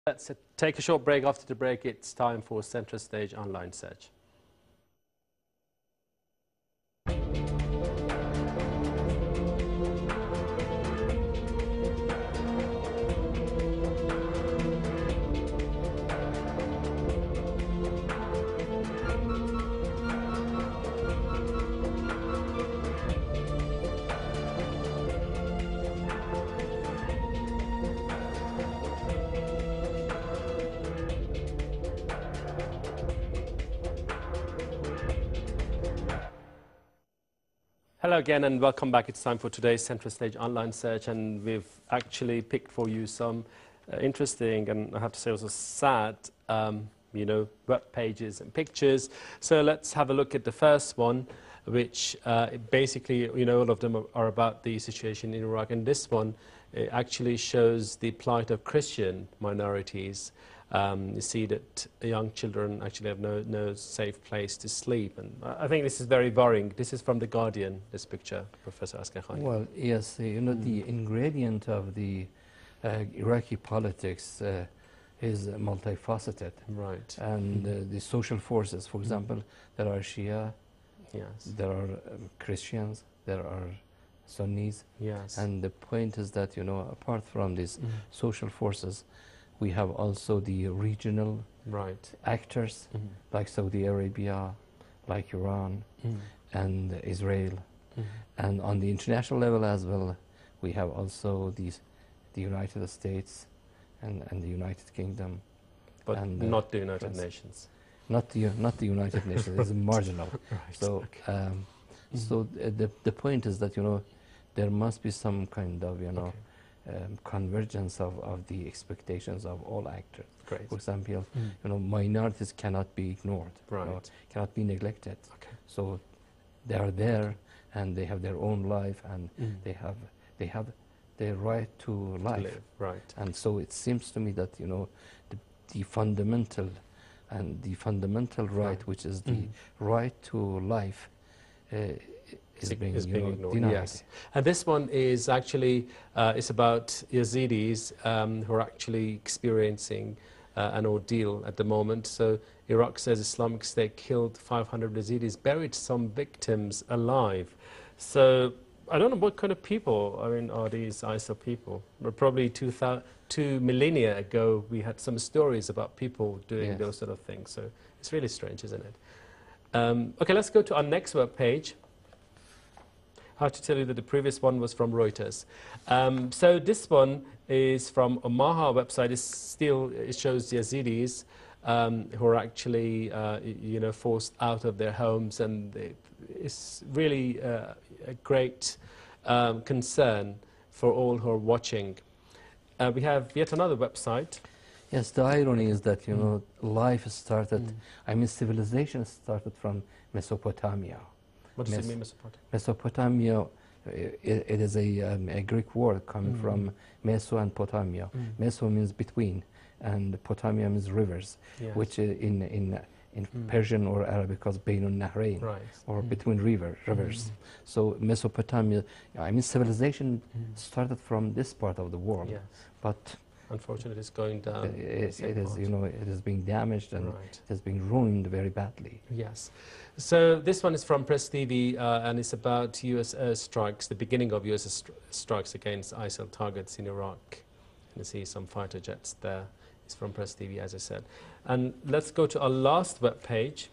Let's take a short break. After the break, it's time for Central Stage Online Search. Hello again and welcome back. It's time for today's Central Stage Online Search, and we've actually picked for you some interesting and I have to say also sad web pages and pictures. So let's have a look at the first one, which basically, all of them are about the situation in Iraq, and this one actually shows the plight of Christian minorities. You see that young children actually have no safe place to sleep, and I think this is very worrying. This is from The Guardian, this picture, Professor Asghar. Well, yes, the ingredient of the Iraqi politics is multifaceted. Right. And the social forces, for example, there are Shia, yes, there are Christians, there are Sunnis. Yes. And the point is that, apart from these social forces, we have also the regional actors, like Saudi Arabia, like Iran, and Israel. And on the international level as well, we have also the United States and the United Kingdom. But and, not the United Nations. Not the United Nations, it's marginal. Right. So, so the point is that, there must be some kind of, convergence of the expectations of all actors. Great. For example, minorities cannot be ignored, right, cannot be neglected. Okay. So they are there, and they have their own life, and they have their right to life. Right. And so it seems to me that the fundamental right, which is the right to life, is being ignored. Denied. Yes. And this one is actually it's about Yazidis who are actually experiencing an ordeal at the moment. So Iraq says Islamic State killed 500 Yazidis, buried some victims alive. So I don't know what kind of people, are these ISIL people? Probably 2 millennia ago, we had some stories about people doing those sort of things. So it's really strange, isn't it? Okay, let's go to our next web page. I have to tell you that the previous one was from Reuters. So this one is from Omaha website. It shows Yazidis who are actually, forced out of their homes, and it's really a great concern for all who are watching. We have yet another website. Yes, the irony is that, life started, civilization started from Mesopotamia. What does it mean, Mesopotamia? Mesopotamia, it is a Greek word coming from Meso and Potamia. Meso means between, and Potamia means rivers, which in Persian or Arabic is Bainun Nahrain, or between rivers. So Mesopotamia, civilization started from this part of the world, but unfortunately it's going down. It is being damaged, and it has been ruined very badly. Yes. So this one is from Press TV, and it's about U.S. airstrikes, the beginning of U.S. strikes against ISIL targets in Iraq. And you see some fighter jets there. It's from Press TV, as I said. And let's go to our last web page.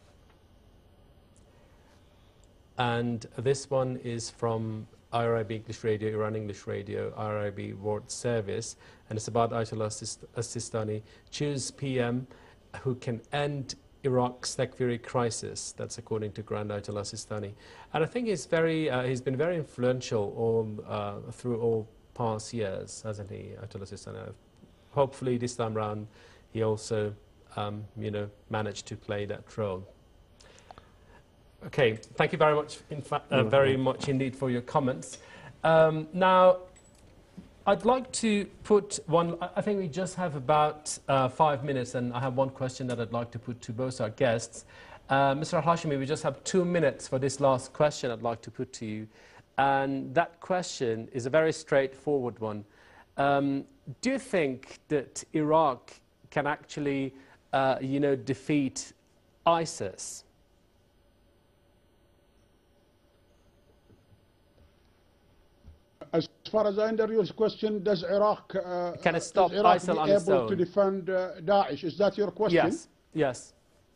And this one is from IRIB English Radio, Iran English Radio, IRIB World Service, and it's about Ayatollah Sistani. Choose PM who can end Iraq's Takfiri crisis. That's according to Grand Ayatollah Sistani. And I think he's been very influential through all past years, hasn't he, Ayatollah Sistani? Hopefully this time around he also, managed to play that role. Okay, thank you very much, very much indeed for your comments. Now, I'd like to put one, I think we just have about 5 minutes, and I have one question that I'd like to put to both our guests. Mr. Al-Hashimi, we just have 2 minutes for this last question I'd like to put to you. And that question is a very straightforward one. do you think that Iraq can actually, defeat ISIS? As far as I understand your question, does Iraq, can it stop Iraq ISIL be on its able own? to defend Daesh? Is that your question? Yes, yes.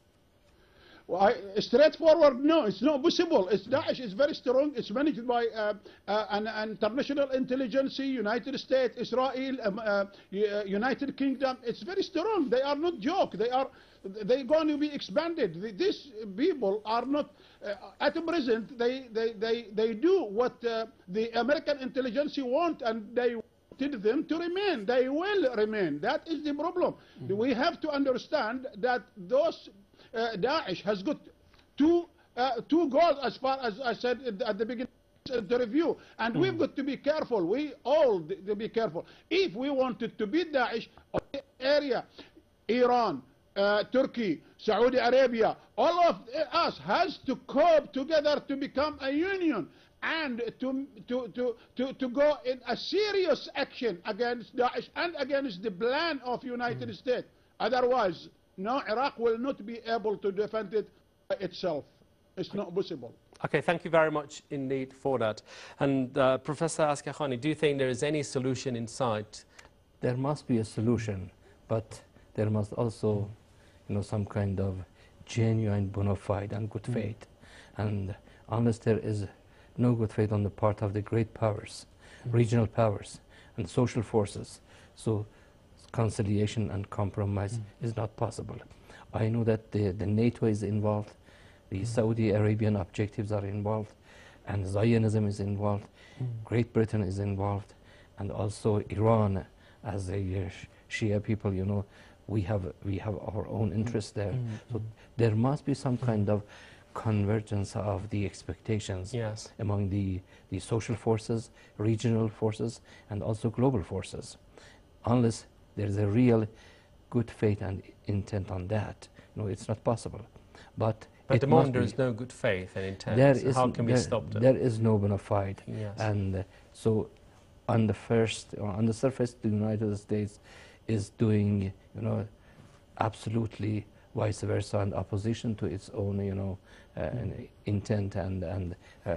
Well, straightforward, no, it's not possible. Daesh is very strong. It's managed by an international intelligence, United States, Israel, United Kingdom. It's very strong. They are not joke. They're going to be expanded. These people are not, at present, they do what the American intelligence want, and they wanted them to remain. They will remain. That is the problem. We have to understand that those Daesh has got two goals, as far as I said at the beginning of the review, and we've got to be careful. We all to be careful. If we wanted to beat Daesh, area, Iran, Turkey, Saudi Arabia, all of us has to cope together to become a union and to go in a serious action against Daesh and against the plan of United States. Otherwise, no, Iraq will not be able to defend it by itself. It's not possible. Okay, thank you very much indeed for that. And Professor Askar-Khani, do you think there is any solution in sight? There must be a solution, but there must also, some kind of genuine bona fide and good faith. And unless there is no good faith on the part of the great powers, regional powers, and social forces, so conciliation and compromise is not possible. I know that the NATO is involved, the Saudi Arabian objectives are involved, and Zionism is involved, Great Britain is involved, and also Iran as a Shia people, we have our own interests there. So there must be some kind of convergence of the expectations among the social forces, regional forces, and also global forces. Unless there's a real good faith and intent on that, it's not possible. But at the moment, there is no good faith and intent. How can we stop that? There is no bona fide. And so on the surface, the United States is doing, absolutely vice versa, and opposition to its own, intent and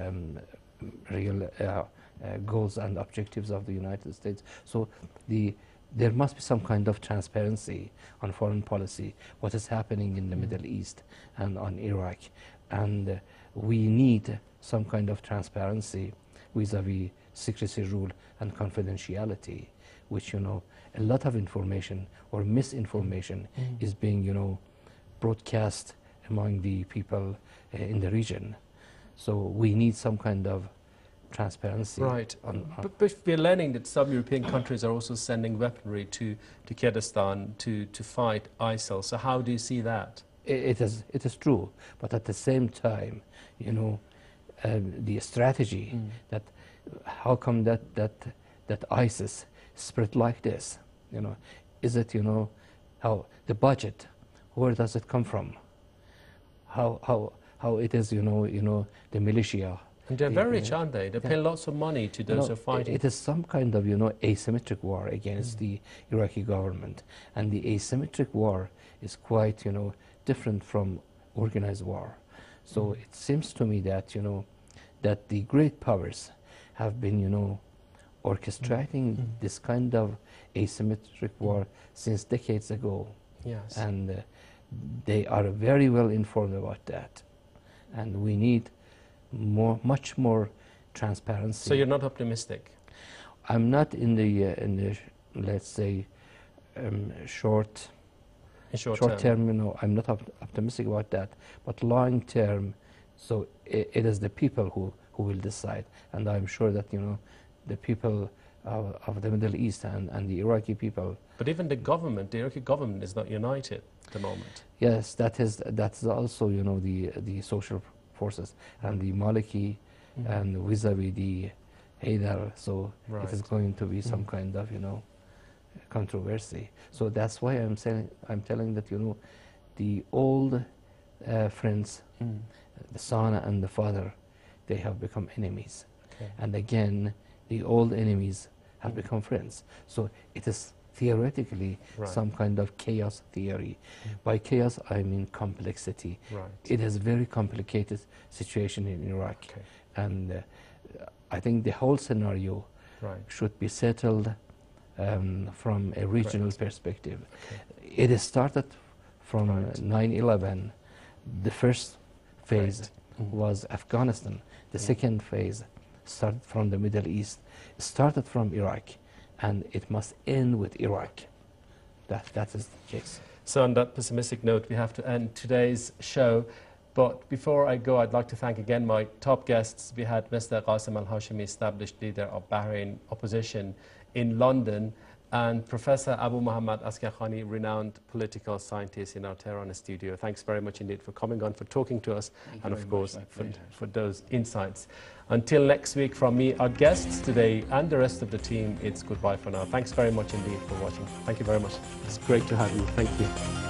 real goals and objectives of the United States. So there must be some kind of transparency on foreign policy, what is happening in the Middle East and on Iraq. And we need some kind of transparency vis-a-vis secrecy rule and confidentiality, which, a lot of information or misinformation is being, broadcast among the people in the region. So we need some kind of transparency. Right. But we're learning that some European countries are also sending weaponry to Kurdistan to fight ISIL. So how do you see that? It is true. But at the same time, the strategy that how come that ISIS spread like this? Is it, how the budget, where does it come from? How it is, the militia. And they're very rich, aren't they? They pay lots of money to those who are fighting. It is some kind of, asymmetric war against the Iraqi government. And the asymmetric war is quite, different from organized war. So it seems to me that, that the great powers have been, orchestrating this kind of asymmetric war since decades ago. Yes. And they are very well informed about that. And we need much more transparency. So you're not optimistic? I'm not in the let's say short term. I'm not optimistic about that. But long term, so it is the people who will decide, and I'm sure that the people of the Middle East and the Iraqi people. But even the Iraqi government is not united at the moment. Yes, that's also the social forces and the Maliki and vis-a-vis the Haidar, so it is going to be some kind of controversy. So that's why I'm telling that the old friends, the son and the father, they have become enemies. Okay. And again, the old enemies have become friends. So it is theoretically some kind of chaos theory. By chaos, I mean complexity. It is a very complicated situation in Iraq. And I think the whole scenario should be settled from a regional perspective. It started from 9/11. The first phase was Afghanistan. The second phase started from the Middle East, started from Iraq, and it must end with Iraq. That is the case. So on that pessimistic note, we have to end today's show. But before I go, I'd like to thank again my top guests. We had Mr. Qasim Al-Hashimi, established leader of Bahrain opposition in London, and Professor Abu Muhammad Askar-Khani, renowned political scientist in our Tehran studio. Thanks very much indeed for coming on, for talking to us, and of course for those insights. Until next week, from me, our guests today, and the rest of the team, it's goodbye for now. Thanks very much indeed for watching. Thank you very much. It's great to have you. Thank you.